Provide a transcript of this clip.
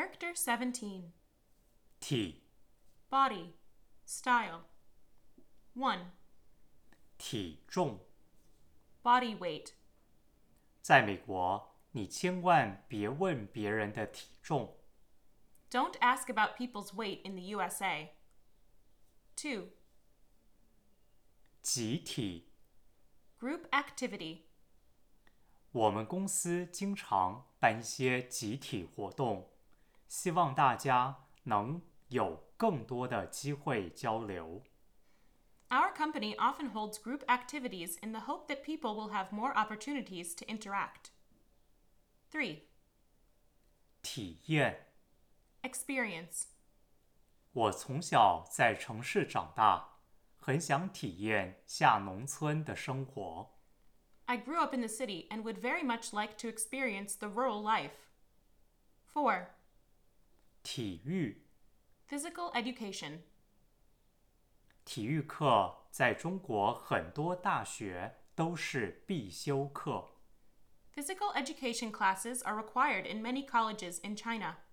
Character 17. 体 Body. Style. 1. 体重。 Body weight. 在美国，你千万别问别人的体重。 Don't ask about people's weight in the USA. 2. 集体， Group activity. 我们公司经常办一些集体活动，希望大家能有更多的机会交流。 Our company often holds group activities in the hope that people will have more opportunities to interact. 3. 体验， Experience. 我从小在城市长大，很想体验下农村的生活。 I grew up in the city and would very much like to experience the rural life. 4. 体育， Physical education. 体育课在中国很多大学都是必修课。 Physical education classes are required in many colleges in China.